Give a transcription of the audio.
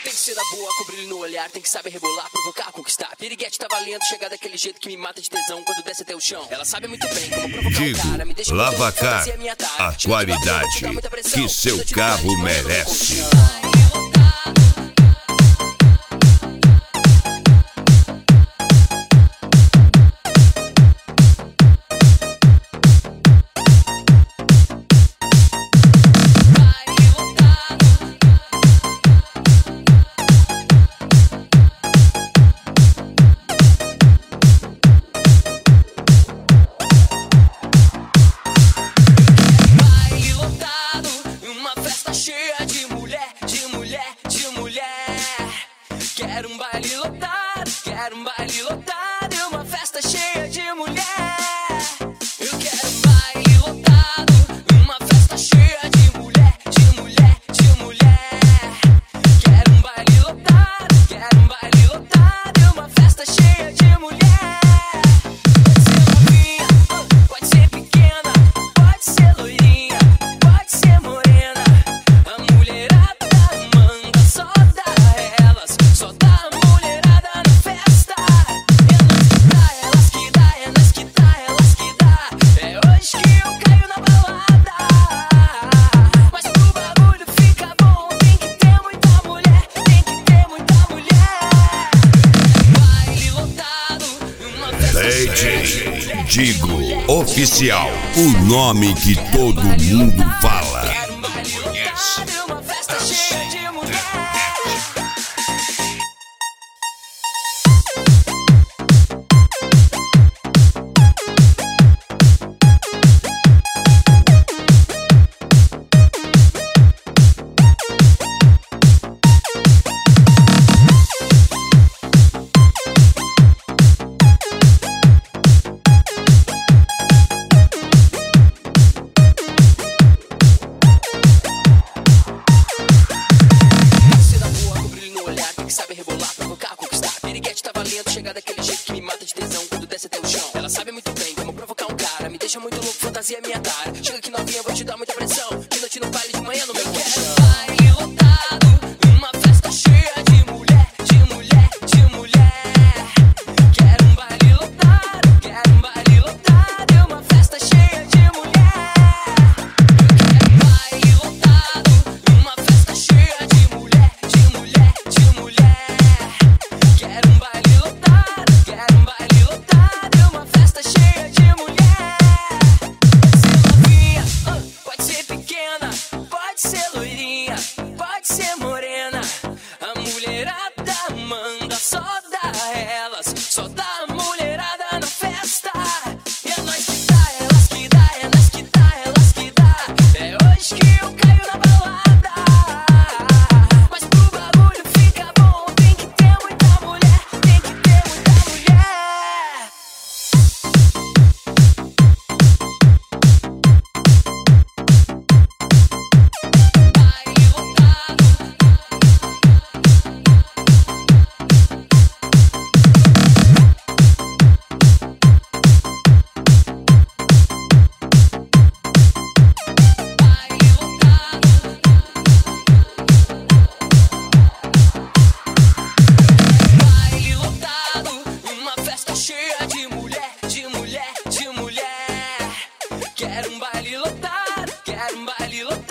Tem que ser da boa, com brilho no olhar, tem que saber rebolar, provocar, conquistar. Piriguete tá valendo, chegar daquele jeito que me mata de tesão quando desce até o chão. Ela sabe muito bem como provocar Digo, o cara, me deixa Lavacar, a qualidade que seu carro merece. Quero um baile lotado, quero um baile lotado e uma festa cheia de mulher. Eu quero um baile lotado, uma festa cheia de mulher, de mulher, de mulher. Quero um baile lotado, quero um baile lotado e uma festa cheia de mulher. Pode ser novinha, pode ser pequena, pode ser loirinha, pode ser morena. A mulherada manda, só dá elas, só dá. DJ Digo Oficial, o nome que todo mundo fala. Chegar daquele jeito que me mata de tesão quando desce até o chão. Ela sabe muito bem como provocar um cara, me deixa muito louco, fantasia minha cara. Chega aqui novinha, vou te dar muita pressão. De noite no baile, de manhã no meu colchão. Baile lotado, uma festa cheia de mulher, de mulher, de mulher. Quero um baile lotado, quero um baile lotado e uma festa cheia de mulher. Eu quero um baile lotado, uma festa cheia de mulher, de mulher, de mulher. Quero um baile lotado, quero um baile lotado e uma festa cheia de mulher. Pode ser novinha, pode ser pequena, pode ser loirinha, pode ser morena. A mulherada manda, só dá elas, só dá a mulherada na festa. E é nós que dá, elas que dá, é nós que dá, elas que dá. É hoje que eu caio na balada. Mas pro bagulho fica bom, tem que ter muita mulher, tem que ter muita mulher. Baile lotado. Baile lotado. Baile lotado, uma festa cheia de mulher, de mulher, de mulher. Quero um baile lotado, quero um baile lotado.